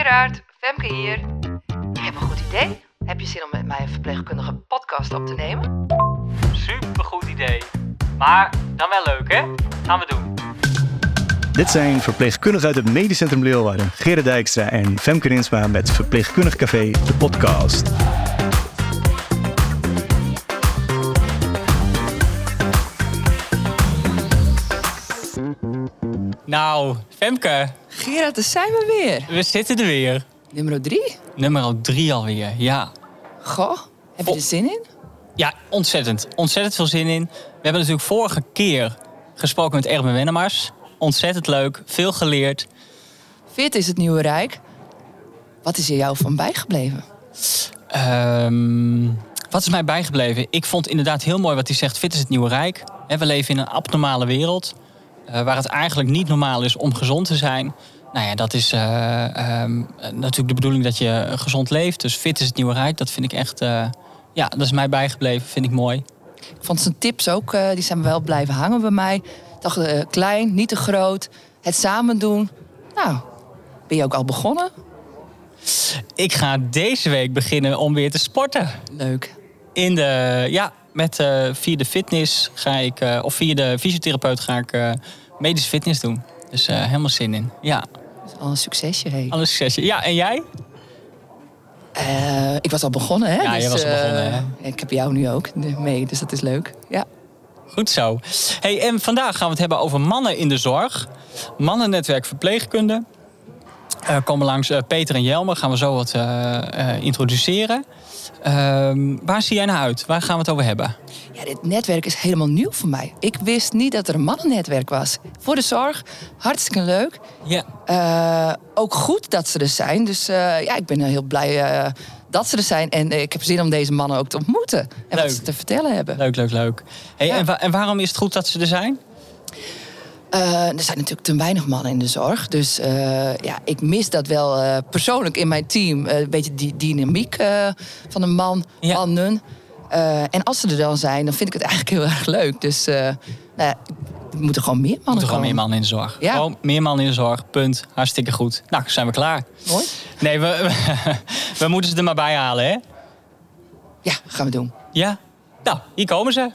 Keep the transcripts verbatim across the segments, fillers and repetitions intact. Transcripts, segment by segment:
Gerard, Femke hier. Ik heb een goed idee. Heb je zin om met mij een verpleegkundige podcast op te nemen? Supergoed idee. Maar dan wel leuk, hè? Gaan we doen. Dit zijn verpleegkundigen uit het Medisch Centrum Leeuwarden, Gerard Dijkstra en Femke Rinsma met Verpleegkundig Café, de podcast. Nou, Femke. Gerard, daar zijn we weer. We zitten er weer. Nummer drie? Nummer drie alweer, ja. Goh, heb je er zin in? Ja, ontzettend. Ontzettend veel zin in. We hebben natuurlijk vorige keer gesproken met Erben Wennemars. Ontzettend leuk, veel geleerd. Fit is het nieuwe rijk. Wat is er jou van bijgebleven? Um, wat is mij bijgebleven? Ik vond inderdaad heel mooi wat hij zegt. Fit is het nieuwe rijk. We leven in een abnormale wereld. Uh, waar het eigenlijk niet normaal is om gezond te zijn. Nou ja, dat is uh, um, natuurlijk de bedoeling dat je gezond leeft. Dus fit is het nieuwe rijk. Dat vind ik echt... Uh, ja, dat is mij bijgebleven. Vind ik mooi. Ik vond zijn tips ook, uh, die zijn wel blijven hangen bij mij. Ik dacht, uh, klein, niet te groot. Het samen doen. Nou, ben je ook al begonnen? Ik ga deze week beginnen om weer te sporten. Leuk. In de, ja, met, uh, via de fitness ga ik... Uh, of via de fysiotherapeut ga ik uh, medische fitness doen. Dus uh, helemaal zin in, ja. Dat is al een succesje, hé. Al een succesje. Ja, en jij? Uh, ik was al begonnen, hè? Ja, dus, jij was al uh, begonnen, hè? Ik heb jou nu ook mee, dus dat is leuk. Ja. Goed zo. Hey, en vandaag gaan we het hebben over mannen in de zorg. Mannennetwerk verpleegkunde. Uh, komen langs uh, Peter en Jelmer. Gaan we zo wat uh, uh, introduceren. Uh, waar zie jij naar uit? Waar gaan we het over hebben? Ja, dit netwerk is helemaal nieuw voor mij. Ik wist niet dat er een mannennetwerk was. Voor de zorg, hartstikke leuk. Ja. Uh, ook goed dat ze er zijn. Dus uh, ja, ik ben heel blij uh, dat ze er zijn. En uh, ik heb zin om deze mannen ook te ontmoeten. En leuk. wat ze te vertellen hebben. Leuk, leuk, leuk. Hey, ja. en, wa- en waarom is het goed dat ze er zijn? Uh, er zijn natuurlijk te weinig mannen in de zorg. Dus uh, ja, ik mis dat wel uh, persoonlijk in mijn team. Uh, een beetje die dynamiek uh, van een man, ja. mannen. Uh, en als ze er dan zijn, dan vind ik het eigenlijk heel erg leuk. Dus uh, nou ja, er moeten gewoon meer mannen Er moeten gewoon komen. meer mannen in de zorg. Ja. Gewoon meer mannen in de zorg, punt. Hartstikke goed. Nou, zijn we klaar. Mooi. Nee, we, we, we moeten ze er maar bij halen, hè? Ja, gaan we doen. Ja? Nou, hier komen ze.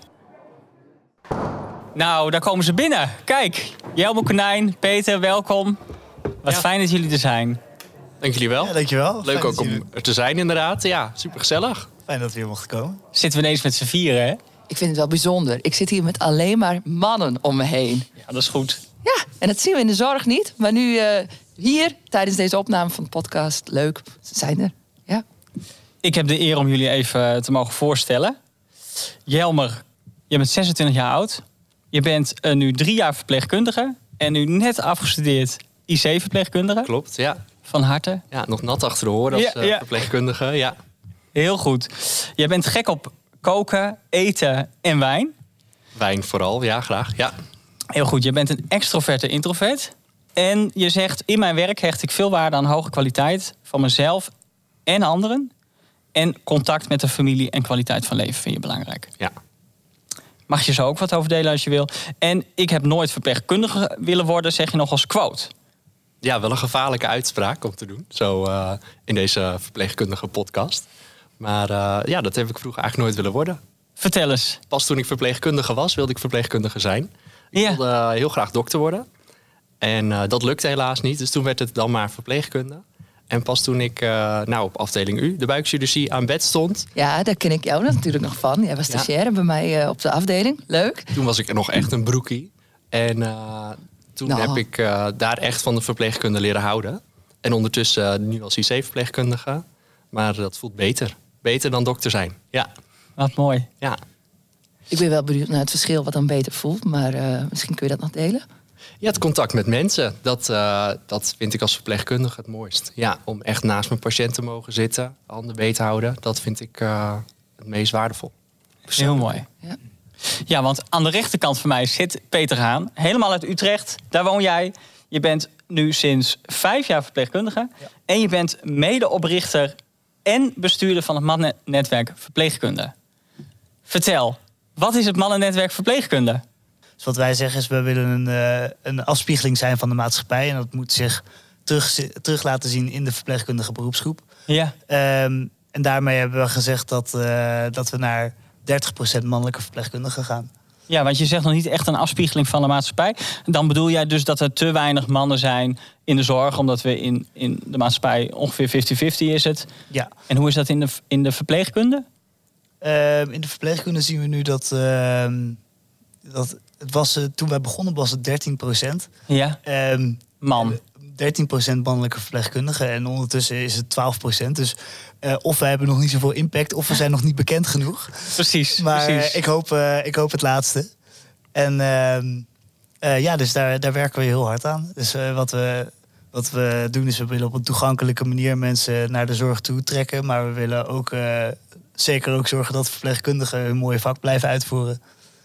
Nou, daar komen ze binnen. Kijk, Jelmer Konijn, Peter, welkom. Wat Ja. fijn dat jullie er zijn. Dank jullie wel. Ja, dankjewel. Leuk Fijn ook dat jullie- om er te zijn inderdaad. Ja, super gezellig. Fijn dat we hier mochten komen. Zitten we ineens met z'n vieren, hè? Ik vind het wel bijzonder. Ik zit hier met alleen maar mannen om me heen. Ja, dat is goed. Ja, en dat zien we in de zorg niet. Maar nu uh, hier, tijdens deze opname van de podcast, leuk, ze zijn er. Ja. Ik heb de eer om jullie even te mogen voorstellen. Jelmer, je bent zesentwintig jaar oud. Je bent uh, nu drie jaar verpleegkundige. En nu net afgestudeerd I C-verpleegkundige. Klopt, ja. Van harte. Ja, nog nat achter de oren als Ja, eh, ja. verpleegkundige. Ja. Heel goed. Je bent gek op koken, eten en wijn. Wijn vooral, ja, graag. Ja. Heel goed. Je bent een extroverte introvert. En je zegt, in mijn werk hecht ik veel waarde aan hoge kwaliteit van mezelf en anderen. En contact met de familie en kwaliteit van leven vind je belangrijk. Ja. Mag je zo ook wat over delen als je wil. En ik heb nooit verpleegkundige willen worden, zeg je nog als quote. Ja, wel een gevaarlijke uitspraak om te doen. Zo uh, in deze verpleegkundige podcast. Maar uh, ja, dat heb ik vroeger eigenlijk nooit willen worden. Vertel eens. Pas toen ik verpleegkundige was, wilde ik verpleegkundige zijn. Ik Ja. wilde uh, heel graag dokter worden. En uh, dat lukte helaas niet. Dus toen werd het dan maar verpleegkunde. En pas toen ik uh, nou, op afdeling U, de buikchirurgie, aan bed stond... Ja, daar ken ik jou natuurlijk nog van. Jij was Ja. stagiaire bij mij uh, op de afdeling. Leuk. Toen was ik nog echt een broekie. En uh, toen Nou. heb ik uh, daar echt van de verpleegkunde leren houden. En ondertussen uh, nu als I C-verpleegkundige. Maar dat voelt beter. Beter dan dokter zijn. Ja, Wat mooi. ja. Ik ben wel benieuwd naar het verschil wat dan beter voelt. Maar uh, misschien kun je dat nog delen. Ja, het contact met mensen. Dat, uh, dat vind ik als verpleegkundige het mooist. Ja, om echt naast mijn patiënt te mogen zitten. Handen beet houden. Dat vind ik uh, het meest waardevol. Heel mooi. Ja. Ja, want aan de rechterkant van mij zit Peter Haan. Helemaal uit Utrecht. Daar woon jij. Je bent nu sinds vijf jaar verpleegkundige. Ja. En je bent medeoprichter en bestuurder van het mannennetwerk verpleegkunde. Vertel, wat is het mannennetwerk verpleegkunde? Dus wat wij zeggen is, we willen een, uh, een afspiegeling zijn van de maatschappij. En dat moet zich terug, terug laten zien in de verpleegkundige beroepsgroep. Ja. Um, en daarmee hebben we gezegd dat, uh, dat we naar dertig procent mannelijke verpleegkundigen gaan. Ja, want je zegt nog niet echt een afspiegeling van de maatschappij. Dan bedoel jij dus dat er te weinig mannen zijn in de zorg, omdat we in, in de maatschappij ongeveer vijftig vijftig is het. Ja. En hoe is dat in de, in de verpleegkunde? Uh, in de verpleegkunde zien we nu dat, uh, dat het was, uh, toen wij begonnen was het dertien procent. Ja, um, man. dertien procent mannelijke verpleegkundigen en ondertussen is het twaalf procent. Dus uh, of wij hebben nog niet zoveel impact of we zijn nog niet bekend genoeg. Precies, maar precies. Uh, ik, hoop, uh, ik hoop het laatste. En uh, uh, ja, dus daar, daar werken we heel hard aan. Dus uh, wat, we, wat we doen is we willen op een toegankelijke manier mensen naar de zorg toe trekken. Maar we willen ook uh, zeker ook zorgen dat verpleegkundigen hun mooie vak blijven uitvoeren.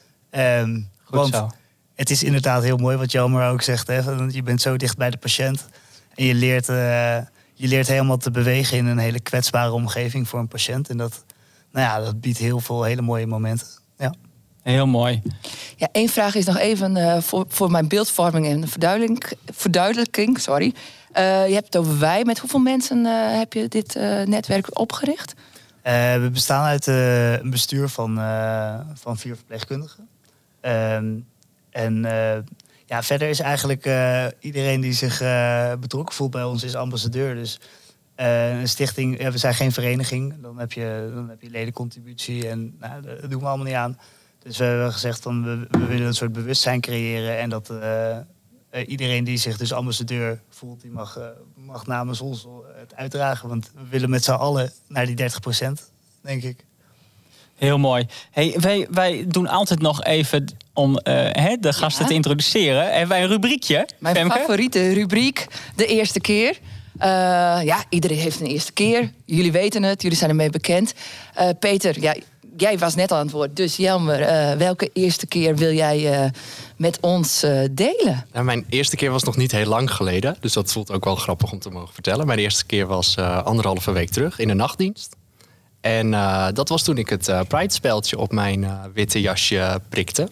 Um, Goed want zo. Het is inderdaad heel mooi wat Jelmer ook zegt. Hè? Je bent zo dicht bij de patiënt. En je leert, uh, je leert helemaal te bewegen in een hele kwetsbare omgeving voor een patiënt. En dat, nou ja, dat biedt heel veel hele mooie momenten. Ja. Heel mooi. Ja, één vraag is nog even uh, voor, voor mijn beeldvorming en verduidelijking. verduidelijking sorry. Uh, je hebt het over wij. Met hoeveel mensen uh, heb je dit uh, netwerk opgericht? Uh, we bestaan uit uh, een bestuur van, uh, van vier verpleegkundigen. Um, en uh, ja, verder is eigenlijk uh, iedereen die zich uh, betrokken voelt bij ons is ambassadeur. Dus uh, een stichting, ja, we zijn geen vereniging. Dan heb je, dan heb je ledencontributie en nou, dat doen we allemaal niet aan. Dus we hebben gezegd van we, we willen een soort bewustzijn creëren. En dat uh, uh, iedereen die zich dus ambassadeur voelt, die mag, uh, mag namens ons het uitdragen. Want we willen met z'n allen naar die dertig procent, denk ik. Heel mooi. Hey, wij, wij doen altijd nog even, om uh, hè, de gasten ja. te introduceren, hebben wij een rubriekje. Mijn Femke? favoriete rubriek, de eerste keer. Uh, ja, iedereen heeft een eerste keer. Jullie weten het, jullie zijn ermee bekend. Uh, Peter, ja, jij was net aan het woord. Dus Jelmer, uh, welke eerste keer wil jij uh, met ons uh, delen? Nou, mijn eerste keer was nog niet heel lang geleden. Dus dat voelt ook wel grappig om te mogen vertellen. Mijn eerste keer was uh, anderhalve week terug in de nachtdienst. En uh, dat was toen ik het uh, Pride-speldje op mijn uh, witte jasje prikte.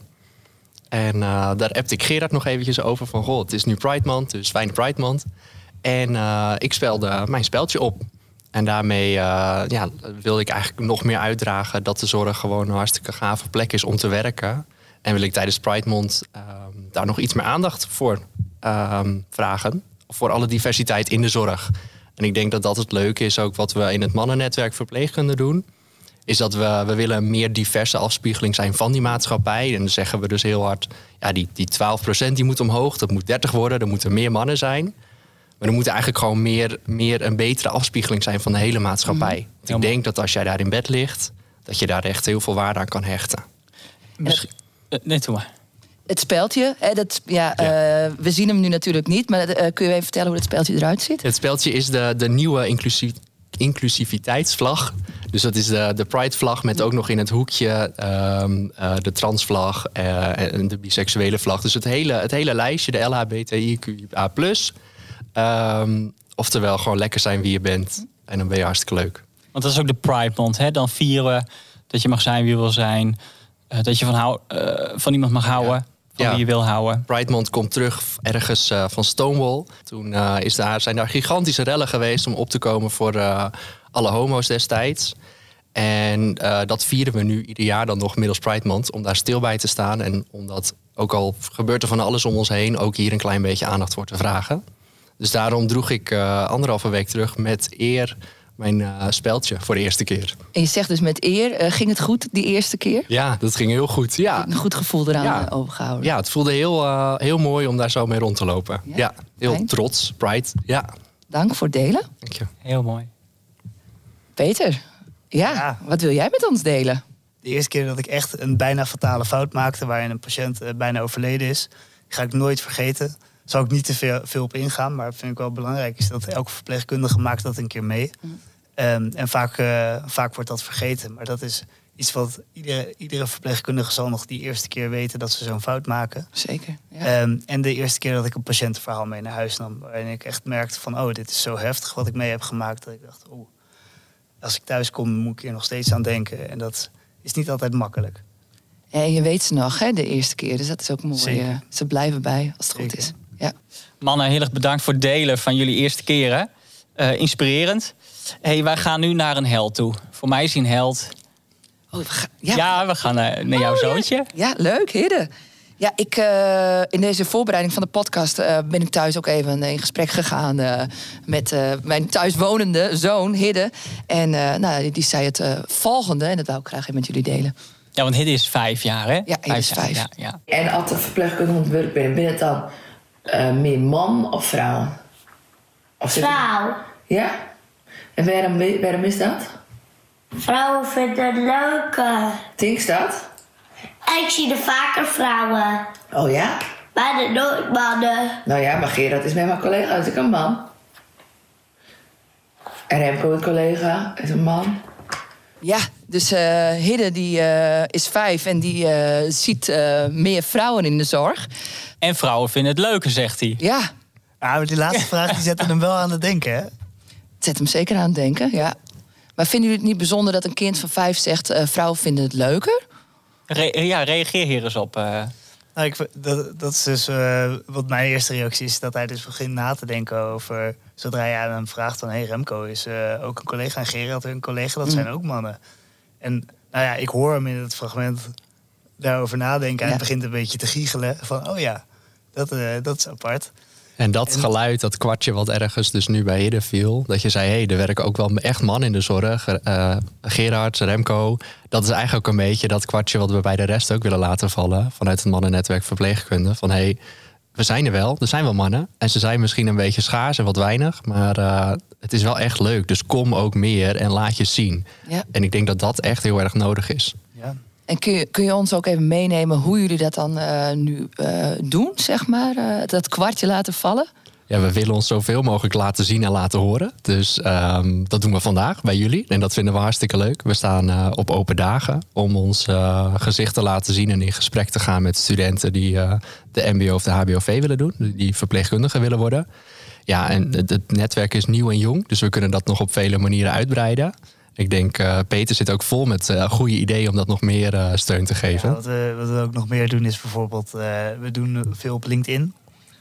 En uh, daar appte ik Gerard nog eventjes over van... goh, het is nu Pride Month, dus fijne Pride Month. En uh, ik spelde mijn speldje op. En daarmee uh, ja, wilde ik eigenlijk nog meer uitdragen... dat de zorg gewoon een hartstikke gave plek is om te werken. En wil ik tijdens Pride Month uh, daar nog iets meer aandacht voor uh, vragen. Voor alle diversiteit in de zorg. En ik denk dat dat het leuke is ook wat we in het mannennetwerk verpleegkunde doen. Is dat we, we willen een meer diverse afspiegeling zijn van die maatschappij. En dan zeggen we dus heel hard, ja, die, die twaalf procent die moet omhoog. Dat moet dertig worden, er moeten meer mannen zijn. Maar er moet eigenlijk gewoon meer, meer een betere afspiegeling zijn van de hele maatschappij. Mm. Want ik denk dat als jij daar in bed ligt, dat je daar echt heel veel waarde aan kan hechten. Misschien, uh, nee, doe maar. Het speldje, hè, dat, ja, ja. Uh, we zien hem nu natuurlijk niet, maar uh, kun je even vertellen hoe het speldje eruit ziet? Het speldje is de, de nieuwe inclusief, inclusiviteitsvlag. Dus dat is de, de Pride-vlag met ook nog in het hoekje um, uh, de transvlag uh, en de biseksuele vlag. Dus het hele, het hele lijstje, de L H B T I Q A plus. Um, oftewel gewoon lekker zijn wie je bent en dan ben je hartstikke leuk. Want dat is ook de Pride Month, hè? Dan vieren we dat je mag zijn wie je wil zijn. Uh, dat je van, hou, uh, van iemand mag houden. Ja. Van ja. wie je wil houden. Pride Month komt terug ergens uh, van Stonewall. Toen uh, is daar, zijn daar gigantische rellen geweest om op te komen voor uh, alle homo's destijds. En uh, dat vieren we nu ieder jaar dan nog middels Pride Month. Om daar stil bij te staan. En omdat, ook al gebeurt er van alles om ons heen, ook hier een klein beetje aandacht voor te vragen. Dus daarom droeg ik uh, anderhalve week terug met eer mijn uh, speldje voor de eerste keer. En je zegt dus met eer, uh, ging het goed die eerste keer? Ja, dat ging heel goed. Ja. Een goed gevoel eraan ja. overgehouden. Ja, het voelde heel, uh, heel mooi om daar zo mee rond te lopen. Ja, ja heel fijn. Trots, pride. Ja. Dank voor het delen. Dank je. Heel mooi. Peter, ja, ja, wat wil jij met ons delen? De eerste keer dat ik echt een bijna fatale fout maakte, waarin een patiënt uh, bijna overleden is, ga ik nooit vergeten. Zou ik niet te veel, veel op ingaan, maar vind ik wel belangrijk is dat elke verpleegkundige maakt dat een keer mee. Mm. Um, en vaak, uh, vaak wordt dat vergeten. Maar dat is iets wat iedere, iedere verpleegkundige zal nog die eerste keer weten dat ze zo'n fout maken. Zeker. Ja. Um, en de eerste keer dat ik een patiëntenverhaal mee naar huis nam, waarin ik echt merkte van, oh, dit is zo heftig wat ik mee heb gemaakt. Dat ik dacht, oh, als ik thuis kom, moet ik er nog steeds aan denken. En dat is niet altijd makkelijk. En je weet ze nog, hè, de eerste keer. Dus dat is ook mooi. Zeker. Uh, ze blijven bij, als het Zeker. goed is. Ja. Mannen, heel erg bedankt voor het delen van jullie eerste keren. Uh, inspirerend. Hey, wij gaan nu naar een held toe. Voor mij is hij een held. Oh, we gaan, ja. ja, we gaan uh, naar jouw oh, zoontje. Ja, ja leuk, Hidde. Ja, ik, uh, in deze voorbereiding van de podcast uh, ben ik thuis ook even in gesprek gegaan uh, met uh, mijn thuiswonende zoon, Hidde. En uh, nou, die, die zei het uh, volgende, en dat wou ik graag even met jullie delen. Ja, want Hidde is vijf jaar, hè? Ja, Hidde is vijf. Ja, ja. En als de verpleegkundige aan het werk ben, ben het dan uh, meer man of vrouw? Of vrouw. Ja? En waarom, waarom is dat? Vrouwen vinden het leuker. Denk je dat? Ik zie er vaker vrouwen. Oh ja? Maar nooit mannen. Nou ja, maar Gerard is met mijn collega, is ik een man. En Remco, een collega, is een man. Ja, dus uh, Hidde die, uh, is vijf en die uh, ziet uh, meer vrouwen in de zorg. En vrouwen vinden het leuker, zegt hij. Ja. Ja, maar die laatste vraag die zet hem wel aan het denken, hè? Het zet hem zeker aan het denken, ja. Maar vinden jullie het niet bijzonder dat een kind van vijf zegt... Uh, vrouwen vinden het leuker? Re- ja, reageer hier eens op. Uh... Nou, ik, dat, dat is dus uh, wat mijn eerste reactie is. Dat hij dus begint na te denken over... Zodra je aan hem vraagt van... Hé, hey, Remco is uh, ook een collega. En Gerard een collega, dat mm. zijn ook mannen. En nou ja, ik hoor hem in het fragment daarover nadenken. En ja. Hij begint een beetje te giechelen. Van, oh ja, dat, uh, dat is apart. En dat en... geluid, dat kwartje wat ergens dus nu bij Hidde viel... dat je zei, hé, hey, er werken ook wel echt mannen in de zorg. Uh, Gerard, Remco, dat is eigenlijk ook een beetje dat kwartje... wat we bij de rest ook willen laten vallen... vanuit het mannennetwerk verpleegkunde. Van, hé, hey, we zijn er wel, er zijn wel mannen. En ze zijn misschien een beetje schaars en wat weinig... maar uh, het is wel echt leuk, dus kom ook meer en laat je zien. Ja. En ik denk dat dat echt heel erg nodig is. Ja. En kun je, kun je ons ook even meenemen hoe jullie dat dan uh, nu uh, doen, zeg maar? Uh, dat kwartje laten vallen? Ja, we willen ons zoveel mogelijk laten zien en laten horen. Dus um, dat doen we vandaag bij jullie. En dat vinden we hartstikke leuk. We staan uh, op open dagen om ons uh, gezicht te laten zien... en in gesprek te gaan met studenten die uh, de mbo of de H B O V willen doen. Die verpleegkundige willen worden. Ja, en het, het netwerk is nieuw en jong. Dus we kunnen dat nog op vele manieren uitbreiden. Ik denk, uh, Peter zit ook vol met uh, goede ideeën om dat nog meer uh, steun te geven. Ja, wat, we, wat we ook nog meer doen is bijvoorbeeld... Uh, we doen veel op LinkedIn.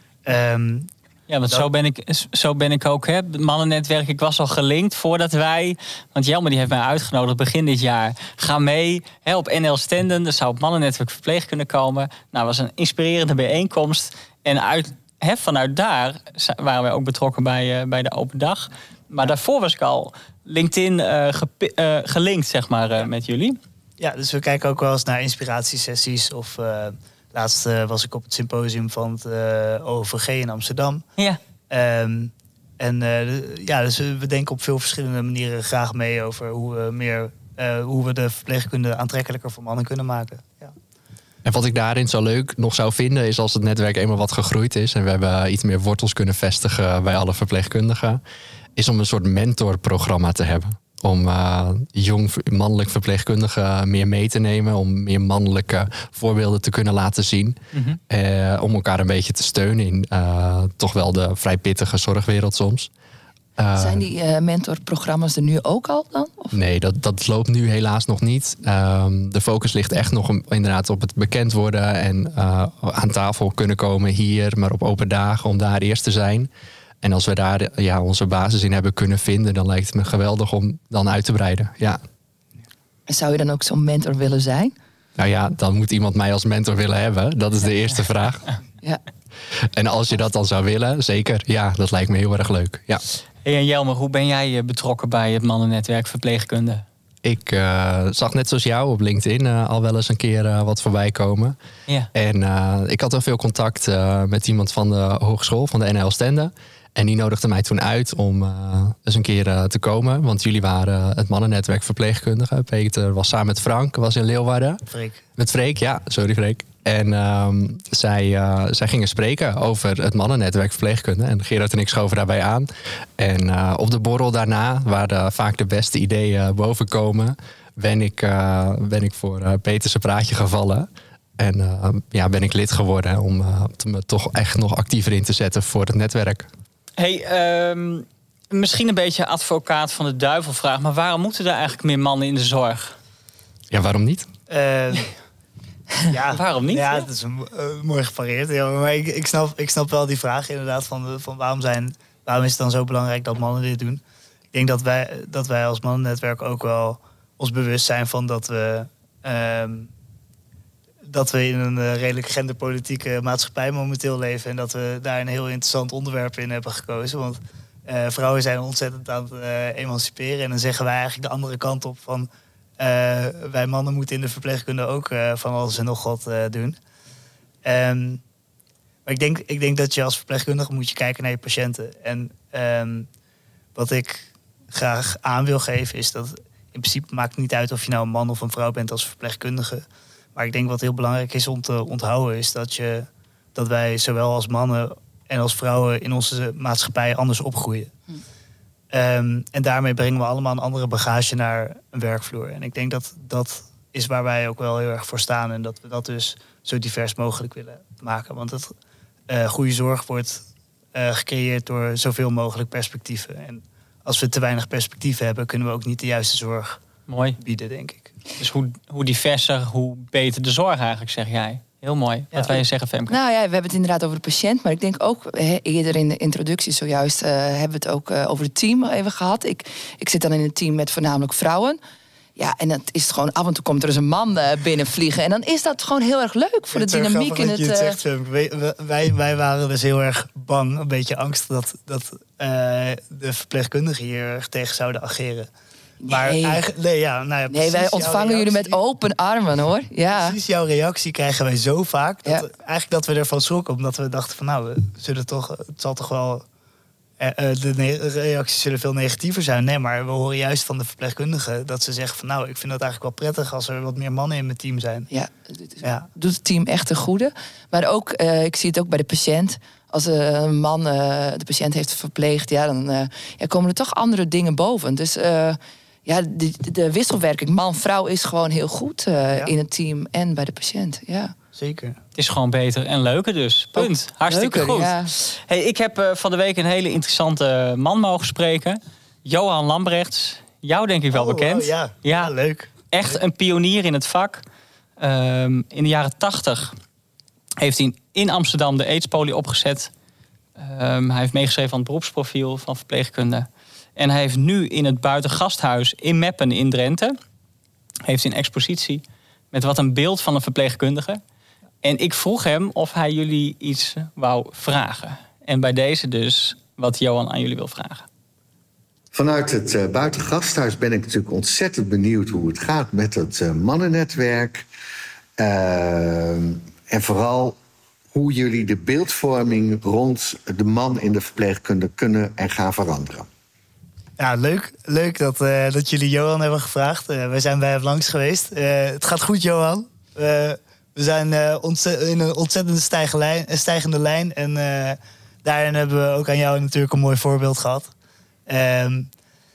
Um, ja, want dat... zo, ben ik, zo ben ik ook. Hè. Het mannennetwerk, ik was al gelinkt voordat wij... Want Jelmer die heeft mij uitgenodigd begin dit jaar. Ga mee hè, op N L Stenden. Er zou op mannennetwerk verpleeg kunnen komen. Nou, was een inspirerende bijeenkomst. En uit, hè, vanuit daar waren wij ook betrokken bij, uh, bij de open dag. Maar ja. daarvoor was ik al... LinkedIn uh, ge, uh, gelinkt, zeg maar, uh, met jullie. Ja, dus we kijken ook wel eens naar inspiratiesessies. Of uh, laatst uh, was ik op het symposium van het uh, O V G in Amsterdam. Ja. Um, en uh, de, ja, dus we denken op veel verschillende manieren graag mee over hoe we meer uh, hoe we de verpleegkunde aantrekkelijker voor mannen kunnen maken. Ja. En wat ik daarin zo leuk nog zou vinden is als het netwerk eenmaal wat gegroeid is en we hebben iets meer wortels kunnen vestigen bij alle verpleegkundigen, is om een soort mentorprogramma te hebben. Om uh, jong mannelijk verpleegkundigen meer mee te nemen. Om meer mannelijke voorbeelden te kunnen laten zien. Mm-hmm. Uh, om elkaar een beetje te steunen in uh, toch wel de vrij pittige zorgwereld soms. Uh, Zijn die uh, mentorprogramma's er nu ook al dan? Of? Nee, dat, dat loopt nu helaas nog niet. Um, de focus ligt echt nog om, inderdaad op het bekend worden. En uh, aan tafel kunnen komen hier, maar op open dagen om daar eerst te zijn. En als we daar ja, onze basis in hebben kunnen vinden, dan lijkt het me geweldig om dan uit te breiden. Ja. En zou je dan ook zo'n mentor willen zijn? Nou ja, dan moet iemand mij als mentor willen hebben. Dat is de eerste vraag. Ja. En als je dat dan zou willen, zeker. Ja, dat lijkt me heel erg leuk. Ja. Hey, en Jelmer, hoe ben jij betrokken bij het mannennetwerk verpleegkunde? Ik uh, zag net zoals jou op LinkedIn uh, al wel eens een keer uh, wat voorbij komen. Ja. En uh, ik had wel veel contact uh, met iemand van de hogeschool, van de N L Stenden. En die nodigde mij toen uit om uh, eens een keer uh, te komen. Want jullie waren uh, het mannennetwerk verpleegkundigen. Peter was samen met Frank, was in Leeuwarden. Freek. Met Freek, ja. Sorry Freek. En um, zij, uh, zij gingen spreken over het mannennetwerk verpleegkunde. En Gerard en ik schoven daarbij aan. En uh, op de borrel daarna, waar de, vaak de beste ideeën boven komen, ben ik, uh, ben ik voor uh, Peters praatje gevallen. En uh, ja, ben ik lid geworden om uh, me toch echt nog actiever in te zetten voor het netwerk. Hey, um, misschien een beetje advocaat van de duivel vraag, maar waarom moeten er eigenlijk meer mannen in de zorg? Ja, waarom niet? Uh, Ja, Waarom niet? Ja, het is een, uh, mooi gepareerd. Ja, maar ik, ik, snap, ik snap wel die vraag inderdaad van, van waarom, zijn, waarom is het dan zo belangrijk dat mannen dit doen. Ik denk dat wij, dat wij als mannennetwerk ook wel ons bewust zijn van dat we, um, dat we in een uh, redelijk genderpolitieke maatschappij momenteel leven. En dat we daar een heel interessant onderwerp in hebben gekozen. Want uh, vrouwen zijn ontzettend aan het uh, emanciperen. En dan zeggen wij eigenlijk de andere kant op van... Uh, wij mannen moeten in de verpleegkunde ook uh, van alles en nog wat uh, doen. Um, maar ik denk, ik denk dat je als verpleegkundige moet je kijken naar je patiënten. En um, wat ik graag aan wil geven is dat... in principe maakt het niet uit of je nou een man of een vrouw bent als verpleegkundige. Maar ik denk wat heel belangrijk is om te onthouden... is dat, je, dat wij zowel als mannen en als vrouwen in onze maatschappij anders opgroeien. Hm. Um, en daarmee brengen we allemaal een andere bagage naar een werkvloer. En ik denk dat dat is waar wij ook wel heel erg voor staan. En dat we dat dus zo divers mogelijk willen maken. Want het, uh, goede zorg wordt uh, gecreëerd door zoveel mogelijk perspectieven. En als we te weinig perspectieven hebben... kunnen we ook niet de juiste zorg Mooi. bieden, denk ik. Dus hoe, hoe diverser, hoe beter de zorg eigenlijk, zeg jij. Heel mooi. Wat Ja. wij je zeggen, Femke? Nou ja, we hebben het inderdaad over de patiënt. Maar ik denk ook, he, eerder in de introductie zojuist... Uh, hebben we het ook uh, over het team even gehad. Ik, ik zit dan in een team met voornamelijk vrouwen. Ja, en het is gewoon, af en toe komt er eens een man uh, binnenvliegen. En dan is dat gewoon heel erg leuk voor de dynamiek in het... Je het uh, zegt, Femke. wij, wij, wij waren dus heel erg bang, een beetje angstig... dat, dat uh, de verpleegkundigen hier erg tegen zouden ageren. Maar Nee. eigenlijk, nee, ja, nou ja, Nee, wij precies ontvangen jouw jullie met reactie- open armen, hoor. Ja. Precies jouw reactie krijgen wij zo vaak. Dat Ja. we- eigenlijk dat we ervan schrokken. Omdat we dachten van nou, we zullen toch, het zal toch wel... eh, eh, de ne- reacties zullen veel negatiever zijn. Nee, maar we horen juist van de verpleegkundigen... dat ze zeggen van nou, ik vind het eigenlijk wel prettig... als er wat meer mannen in mijn team zijn. Ja, dit is- Ja. doet het team echt een goede. Maar ook, uh, ik zie het ook bij de patiënt. Als uh, een man uh, de patiënt heeft verpleegd... Ja, dan uh, ja, komen er toch andere dingen boven. Dus uh, ja, de, de wisselwerking man-vrouw is gewoon heel goed... Uh, Ja. in het team en bij de patiënt. Ja. Zeker. Het is gewoon beter en leuker dus. Punt. Hartstikke Leuker, goed. ja. Hey, ik heb uh, van de week een hele interessante man mogen spreken. Johan Lambrechts. Jou denk ik wel Oh, bekend. wow, ja. Ja. Ja, leuk. Echt een pionier in het vak. Um, in de jaren tachtig heeft hij in Amsterdam de AIDS-poli opgezet. Um, hij heeft meegeschreven aan het beroepsprofiel van verpleegkunde. En hij heeft nu in het buitengasthuis in Meppen in Drenthe... heeft hij een expositie met wat een beeld van een verpleegkundige. En ik vroeg hem of hij jullie iets wou vragen. En bij deze dus wat Johan aan jullie wil vragen. Vanuit het uh, buitengasthuis ben ik natuurlijk ontzettend benieuwd hoe het gaat met het uh, mannennetwerk. Uh, en vooral hoe jullie de beeldvorming rond de man in de verpleegkunde kunnen en gaan veranderen. Ja, leuk, leuk dat, uh, dat jullie Johan hebben gevraagd. Uh, wij zijn bij hem langs geweest. Uh, het gaat goed, Johan. Uh, we zijn uh, ontzet, in een ontzettend stijgende lijn, stijgende lijn. En uh, daarin hebben we ook aan jou natuurlijk een mooi voorbeeld gehad. Um,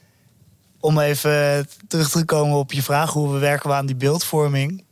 om even terug te komen op je vraag, hoe we werken aan die beeldvorming.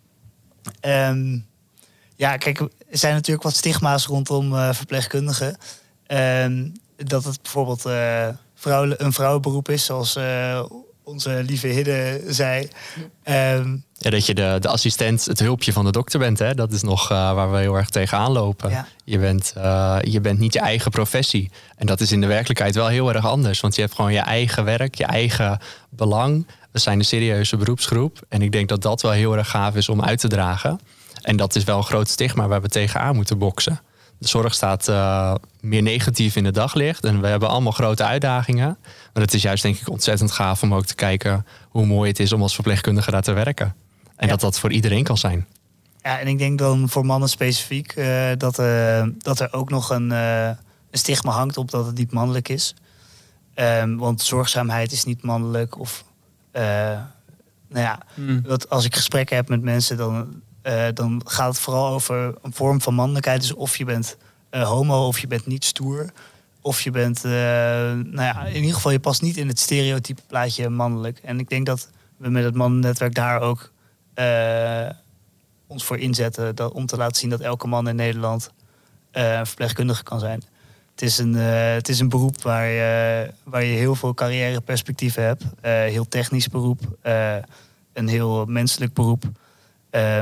Um, ja, kijk, er zijn natuurlijk wat stigma's rondom uh, verpleegkundigen. Um, dat het bijvoorbeeld uh, vrouw, een vrouwenberoep is, zoals uh, onze lieve Hidde zei. Um, Ja, dat je de, de assistent, het hulpje van de dokter bent. Hè? Dat is nog uh, waar we heel erg tegenaan lopen. Ja. Je, bent, uh, je bent niet je eigen professie. En dat is in de werkelijkheid wel heel erg anders. Want je hebt gewoon je eigen werk, je eigen belang. We zijn een serieuze beroepsgroep. En ik denk dat dat wel heel erg gaaf is om uit te dragen. En dat is wel een groot stigma waar we tegenaan moeten boksen. De zorg staat uh, meer negatief in het daglicht. En we hebben allemaal grote uitdagingen. Maar het is juist denk ik ontzettend gaaf om ook te kijken hoe mooi het is om als verpleegkundige daar te werken. En Ja. dat dat voor iedereen kan zijn. Ja, en ik denk dan voor mannen specifiek uh, dat, uh, dat er ook nog een, uh, een stigma hangt op dat het niet mannelijk is. Um, want zorgzaamheid is niet mannelijk. Of, uh, nou ja, Hmm. dat als ik gesprekken heb met mensen, dan, uh, dan gaat het vooral over een vorm van mannelijkheid. Dus of je bent uh, homo, of je bent niet stoer. Of je bent, uh, nou ja, in ieder geval je past niet in het stereotype plaatje mannelijk. En ik denk dat we met het mannennetwerk daar ook Uh, ons voor inzetten dat, om te laten zien dat elke man in Nederland uh, een verpleegkundige kan zijn. Het is een, uh, het is een beroep waar je, waar je heel veel carrièreperspectieven hebt. Uh, heel technisch beroep, uh, een heel menselijk beroep. Um,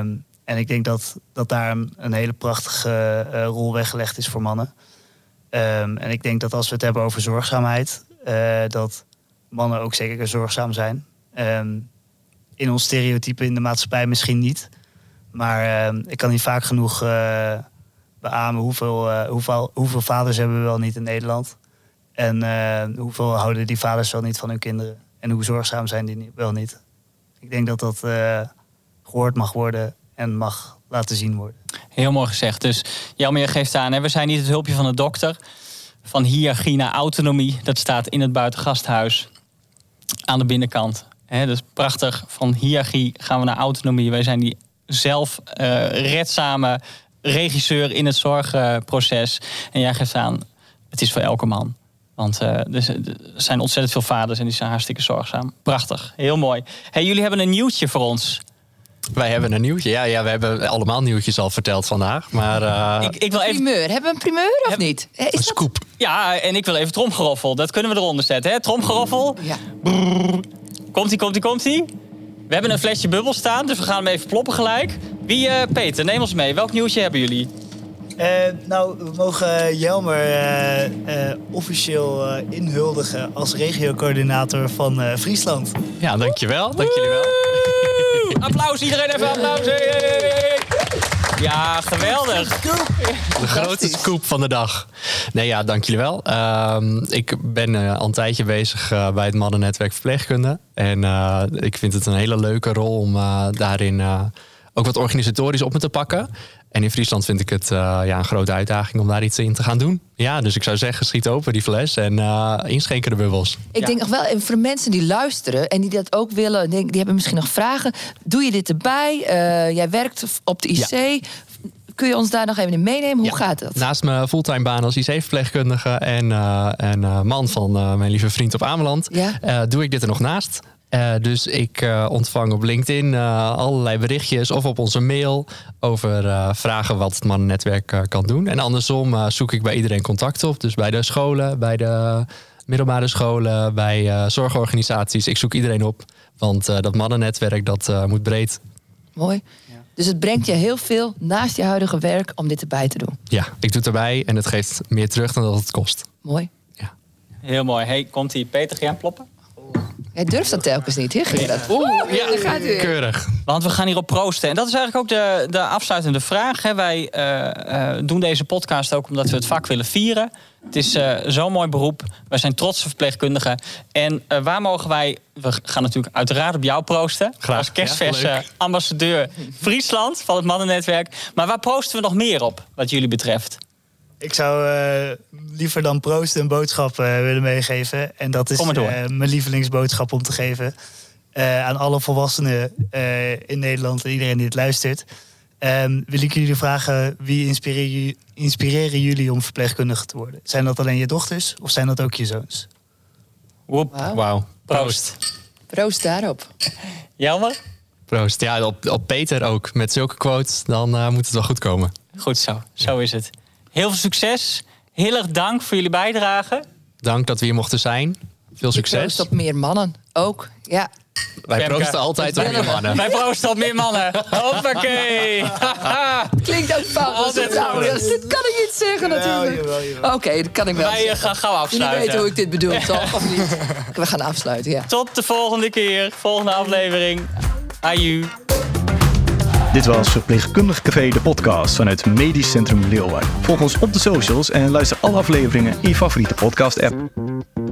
En ik denk dat, dat daar een, een hele prachtige uh, rol weggelegd is voor mannen. Um, en ik denk dat als we het hebben over zorgzaamheid, uh, dat mannen ook zeker zorgzaam zijn. Um, in ons stereotype in de maatschappij misschien niet. Maar uh, ik kan niet vaak genoeg uh, beamen hoeveel, uh, hoeveel, hoeveel vaders hebben we wel niet in Nederland. En uh, hoeveel houden die vaders wel niet van hun kinderen. En hoe zorgzaam zijn die wel niet. Ik denk dat dat uh, gehoord mag worden en mag laten zien worden. Heel mooi gezegd. Dus Jelmer, je geeft aan, hè, we zijn niet het hulpje van de dokter. Van hiërarchie naar autonomie. Dat staat in het buitengasthuis aan de binnenkant. He, dus prachtig. Van hiërarchie gaan we naar autonomie. Wij zijn die zelfredzame uh, regisseur in het zorgproces. En jij geeft aan, het is voor elke man. Want uh, er zijn ontzettend veel vaders en die zijn hartstikke zorgzaam. Prachtig, heel mooi. Hey, jullie hebben een nieuwtje voor ons. Wij hebben een nieuwtje. Ja, ja, we hebben allemaal nieuwtjes al verteld vandaag. Maar, uh... ik, ik wil even... Primeur. Hebben we een primeur of Heb... niet? Is een dat... scoop. Ja, en ik wil even tromgeroffel. Dat kunnen we eronder zetten, hè? Tromgeroffel. Ja. Komt-ie, komt-ie, komt-ie. We hebben een flesje bubbel staan, dus we gaan hem even ploppen gelijk. Wie, uh, Peter, neem ons mee. Welk nieuwtje hebben jullie? Uh, nou, we mogen Jelmer uh, uh, officieel uh, inhuldigen als regiocoördinator van uh, Friesland. Ja, dankjewel. Dank jullie wel. Applaus, iedereen even applaus. Hey. Ja, geweldig. De grootste scoop van de dag. Nee, ja, dank jullie wel. Uh, ik ben uh, al een tijdje bezig uh, bij het Mannennetwerk Verpleegkunde. En uh, ik vind het een hele leuke rol om uh, daarin uh, ook wat organisatorisch op me te pakken. En in Friesland vind ik het uh, ja, een grote uitdaging om daar iets in te gaan doen. Ja, dus ik zou zeggen, schiet open die fles en uh, inschenken de bubbels. Ik ja. denk nog wel, even voor de mensen die luisteren en die dat ook willen, denk, die hebben misschien nog vragen. Doe je dit erbij? Uh, jij werkt op de I C. Ja. Kun je ons daar nog even in meenemen? Hoe ja. gaat dat? Naast mijn fulltime baan als I C-verpleegkundige en, uh, en uh, man van uh, mijn lieve vriend op Ameland, ja. uh, doe ik dit er nog naast. Uh, dus ik uh, ontvang op LinkedIn uh, allerlei berichtjes of op onze mail over uh, vragen wat het Mannennetwerk uh, kan doen. En andersom uh, zoek ik bij iedereen contact op. Dus bij de scholen, bij de middelbare scholen, bij uh, zorgorganisaties. Ik zoek iedereen op, want uh, dat Mannennetwerk dat uh, moet breed. Mooi. Ja. Dus het brengt je heel veel naast je huidige werk om dit erbij te doen. Ja, ik doe het erbij en het geeft meer terug dan dat het kost. Mooi. Ja. Heel mooi. Hey, komt ie Peter, ga jij ploppen? Hij durft dat telkens niet, hè Gerard? Oeh, ja, daar gaat u. Keurig. Want we gaan hierop proosten. En dat is eigenlijk ook de, de afsluitende vraag. Hè. Wij uh, uh, doen deze podcast ook omdat we het vak willen vieren. Het is uh, zo'n mooi beroep. Wij zijn trotse verpleegkundigen. En uh, waar mogen wij... We gaan natuurlijk uiteraard op jou proosten. Graag. Als kerstverse ja, ambassadeur Friesland van het Mannennetwerk. Maar waar proosten we nog meer op, wat jullie betreft? Ik zou uh, liever dan proosten een boodschap uh, willen meegeven. En dat is uh, mijn lievelingsboodschap om te geven uh, aan alle volwassenen uh, in Nederland en iedereen die het luistert. Um, wil ik jullie vragen, wie inspireren, inspireren jullie om verpleegkundige te worden? Zijn dat alleen je dochters of zijn dat ook je zoons? Woep. Wauw. Wow. Proost. Proost daarop. Jelmer? Proost. Ja, op, op Peter ook. Met zulke quotes, dan uh, moet het wel goed komen. Goed zo. Zo is het. Heel veel succes. Heel erg dank voor jullie bijdrage. Dank dat we hier mochten zijn. Veel succes. Proost op meer mannen. Ook, ja. Wij Femke. proosten altijd op meer mannen. Wij proosten op meer mannen. Hoppakee. Klinkt ook fout. Altijd nou, dat kan ik niet zeggen natuurlijk. Oké, okay, dat kan ik wel Wij zeggen. gaan gauw afsluiten. Jullie weten hoe ik dit bedoel, toch? Of niet? We gaan afsluiten, ja. Tot de volgende keer. Volgende aflevering. Aju. Dit was Verpleegkundig Café, de podcast vanuit Medisch Centrum Leeuwarden. Volg ons op de socials en luister alle afleveringen in je favoriete podcast-app.